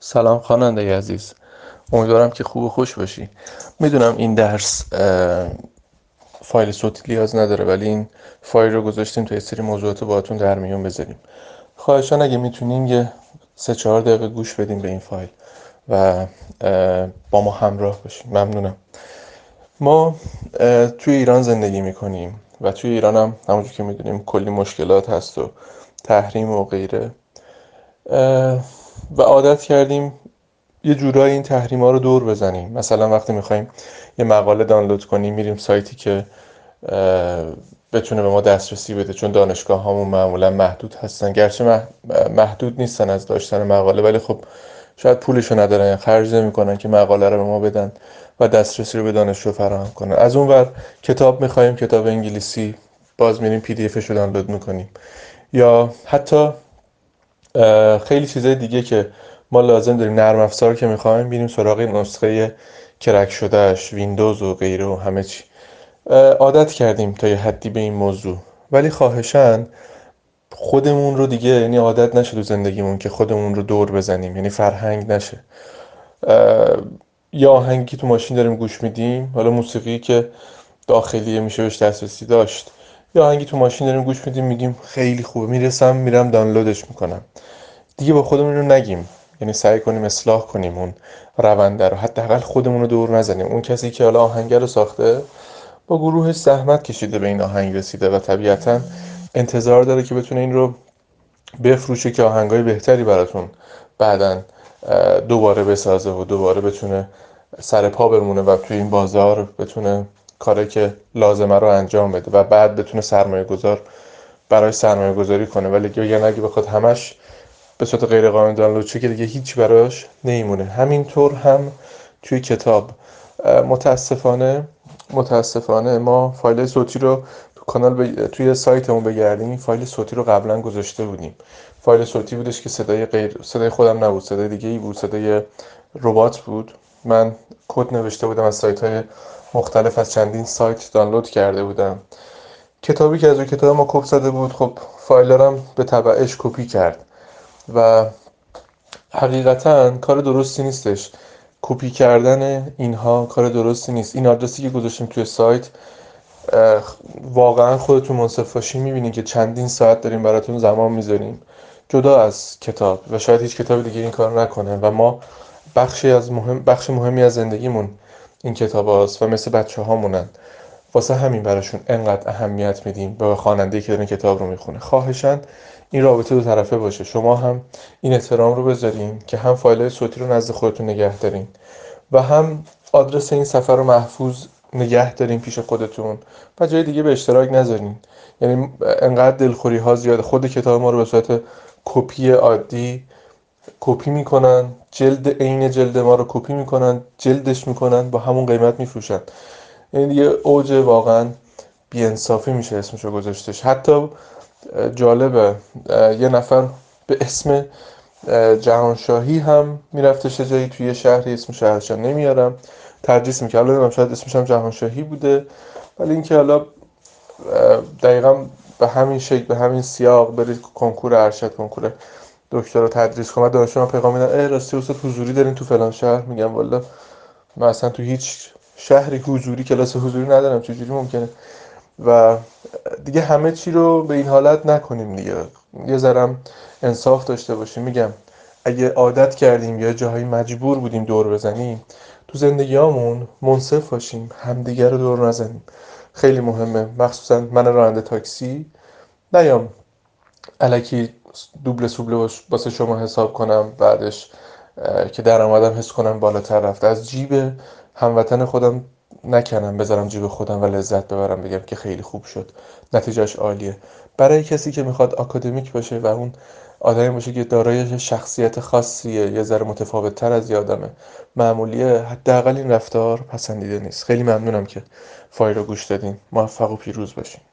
سلام خواننده عزیز، امیدوارم که خوب و خوش باشی. میدونم این درس فایل صوتی نیاز نداره، ولی این فایل رو گذاشتیم تا یه سری موضوعات رو باهاتون در میون بذاریم. خواهشاً اگه میتونین یه 3-4 دقیقه گوش بدین به این فایل و با ما همراه باشین. ممنونم. ما توی ایران زندگی میکنیم و توی ایران هم همونجور که میدونیم کلی مشکلات هست و تحریم و غیره، و عادت کردیم یه جورایی این تحریما رو دور بزنیم. مثلا وقتی میخوایم یه مقاله دانلود کنیم میریم سایتی که بتونه به ما دسترسی بده، چون دانشگاه هامون معمولا محدود هستن، گرچه محدود نیستن از داشتن مقاله، ولی خب شاید پولشو ندارن یا خرج نمیکنن که مقاله رو به ما بدن و دسترسی رو به دانشجو فراهم کنن. از اون ور کتاب میخوایم، کتاب انگلیسی، باز میریم پی دی افش رو دانلود میکنیم. یا حتی خیلی چیزای دیگه که ما لازم داریم، نرم افزار که میخوایم بریم سراغ نسخه کرک شدهش، ویندوز و غیره و همه چی. عادت کردیم تا یه حدی به این موضوع، ولی خواهشاً خودمون رو دیگه، یعنی عادت نشه تو زندگیمون که خودمون رو دور بزنیم، یعنی فرهنگ نشه. یا آهنگی که تو ماشین داریم گوش میدیم، حالا موسیقی که داخلیه میشه بهش دسترسی داشت، یا آهنگی تو ماشین داریم گوش میدیم میگیم خیلی خوبه، میرم دانلودش میکنم، دیگه با خودمون رو نگیم. یعنی سعی کنیم اصلاح کنیم اون رونده رو، حداقل خودمون رو دور نزنیم. اون کسی که حالا آهنگ رو ساخته با گروهش زحمت کشیده به این آهنگ رسیده و طبیعتا انتظار داره که بتونه این رو بفروشه که آهنگای بهتری براتون بعدن دوباره بسازه و دوباره بتونه سر پا بمونه و توی این بازار بتونه کاری که لازمه رو انجام بده و بعد بتونه سرمایه گذار برای سرمایه گذاری کنه. ولی اگه بخواد همش به صورت غیر قانونی دانلود شه که دیگه هیچ براش نمیمونه. همینطور هم توی کتاب. متاسفانه ما فایل صوتی رو تو توی سایتمون بگردیم، فایل صوتی رو قبلا گذاشته بودیم. فایل صوتی بودش که صدای خودم نبود، صدای دیگه ای بود، صدای ربات بود. من کد نوشته بودم از سایت‌های مختلف، از چندین سایت دانلود کرده بودم. کتابی که از روی کتاب ما کپ زده بود، خب فایلارم به تبعش کپی کرد و حقیقتا کار درستی نیستش. کپی کردن اینها کار درستی نیست. این آدرسی که گذاشتیم توی سایت، واقعا خودتون منصف باشین میبینین که چندین ساعت داریم براتون زمان میذاریم جدا از کتاب، و شاید هیچ کتاب دیگه این کار نکنه. و ما بخش مهمی از زندگیمون این کتاب هاست و مثل بچه هامونن، واسه همین براشون انقدر اهمیت میدیم به خواننده‌ای که داره کتاب رو میخونه. خواهشاً این رابطه دو طرفه باشه. شما هم این احترام رو بذارین که هم فایل‌های صوتی رو نزد خودتون نگه دارین و هم آدرس این سفر رو محفوظ نگه دارین پیش خودتون و جای دیگه به اشتراک نذارین. یعنی انقدر دلخوری ها زیاده. خود کتاب ما رو به صورت کپی عادی کپی میکنن، جلد عین جلد ما رو کپی میکنن، جلدش میکنن، با همون قیمت میفروشن. این دیگه اوج واقعا بی‌انصافی میشه اسمشو گذاشتش. حتی جالبه، یه نفر به اسم جهانشاهی هم میرفتش جایی توی شهری، اسم شهرش نمیارم، تدریس میکرد. حالا نمیدونم شاید اسمش هم جهانشاهی بوده، ولی اینکه حالا دقیقا به همین شکل، به همین سیاق برید کنکور ارشد، کنکور دکترا تدریس کنم، دانشجو من پیغام میدن ای راستی استاد حضوری دارین تو فلان شهر؟ میگم والا من اصلا تو هیچ شهری حضوری کلاس حضوری ندارم، چجوری ممکنه؟ و دیگه همه چی رو به این حالت نکنیم دیگه، یه ذرم انصاف داشته باشیم. میگم اگه عادت کردیم یا جاهایی مجبور بودیم دور بزنیم، تو زندگیامون منصف باشیم، همدیگه رو دور نزنیم. خیلی مهمه. مخصوصا من راننده تاکسی نیام الکی دوبله سوبله واسه شما حساب کنم، بعدش که درآمدم حس کنم بالاتر رفته، از جیب هموطن خودم نکنم بذارم جیب خودم و لذت ببرم بگم که خیلی خوب شد، نتیجهش عالیه. برای کسی که میخواد آکادمیک باشه و اون آدمی باشه که دارای شخصیت خاصیه، یه ذره متفاوت تر از یه معمولیه، حداقل این رفتار پسندیده نیست. خیلی ممنونم که فایل رو گوش دادین. موفق و پیروز باشین.